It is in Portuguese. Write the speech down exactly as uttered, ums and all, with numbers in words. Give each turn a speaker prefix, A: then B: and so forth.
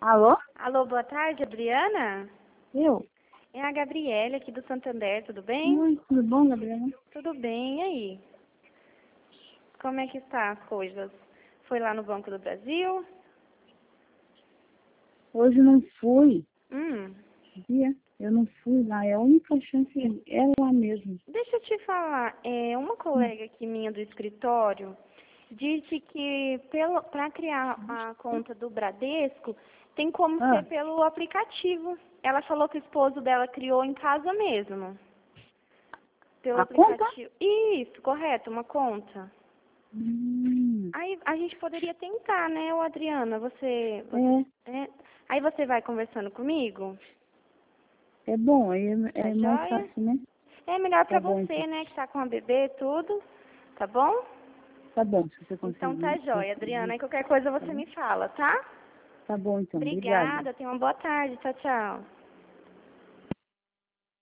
A: Alô?
B: Alô, boa tarde, Adriana?
A: Eu?
B: É a Gabriele aqui do Santander, tudo bem?
A: Oi, tudo bom, Gabriela?
B: Tudo bem, e aí? Como é que está as coisas? Foi lá no Banco do Brasil?
A: Hoje eu não fui,
B: Hum,
A: sabia? Eu não fui lá, é a única chance é lá mesmo.
B: deixa eu te falar, é, uma
A: Hum.
B: colega aqui minha do escritório disse que para criar a conta do Bradesco tem como ser
A: Ah,
B: pelo aplicativo. Ela falou que o esposo dela criou em casa mesmo. Pelo
A: a conta?
B: aplicativo. Isso, correto, uma conta.
A: Hum,
B: Aí a gente poderia tentar, né, ô Adriana? Você, você
A: é,
B: é, aí você vai conversando comigo,
A: é bom, aí
B: tá
A: é, é mais
B: joia?
A: fácil, né?
B: É melhor pra
A: Tá bom, então.
B: você, né, que tá com a bebê e tudo, tá bom?
A: Tá bom, se você
B: Então tá
A: conseguir.
B: joia, Adriana.
A: conseguir,
B: Aí qualquer coisa
A: tá
B: você
A: bom?
B: me fala, tá?
A: Tá bom, então. Obrigada.
B: Obrigada, tenha uma boa tarde. Tchau, tchau.